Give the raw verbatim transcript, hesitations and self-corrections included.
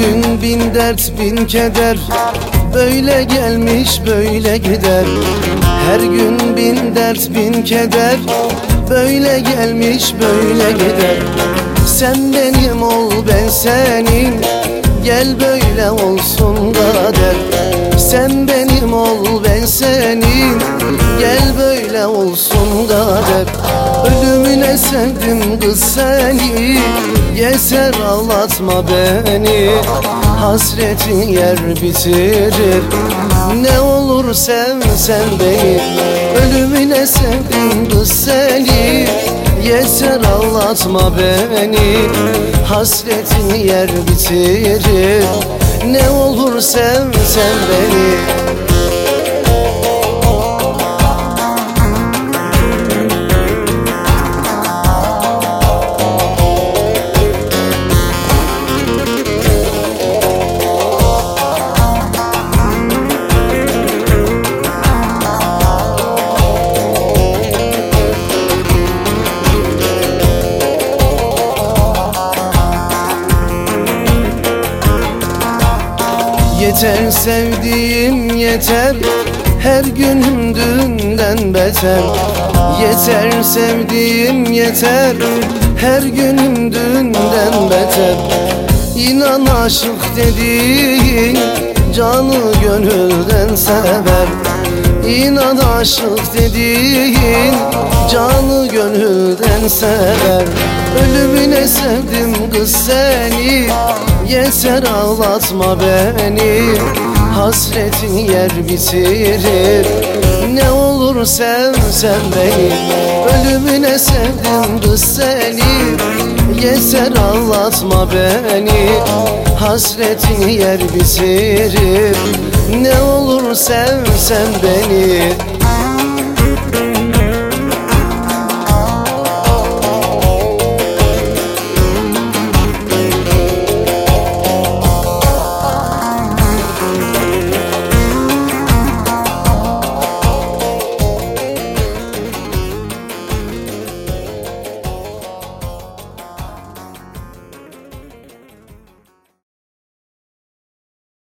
gün bin dert bin keder, böyle gelmiş böyle gider. Her gün bin dert bin keder, böyle gelmiş böyle gider. Sen benim ol ben senin, gel böyle olsun kader. Sen benim ol ben senin, gel böyle olsun kader. Ölümüne sevdim kız seni, yeter ağlatma beni. Hasretin yer bitirir, ne olur sevsen beni. Ölümüne sevdim kız seni, yeter ağlatma beni. Hasretin yer bitirir, ne olur sevsen beni. Yeter sevdiğim yeter, her günüm dünden beter. Yeter sevdiğim yeter, her günüm dünden beter. İnan aşık dediğin canı gönülden sever. İnan aşık dediğin canı gönülden sever. Ölümüne sevdim kız seni, yeter ağlatma beni. Hasretin yer bitirir, ne olur sevsen beni. Ölümüne sevdim kız seni, yeter ağlatma beni. Hasretin yer bitirir, ne olur sevsen beni.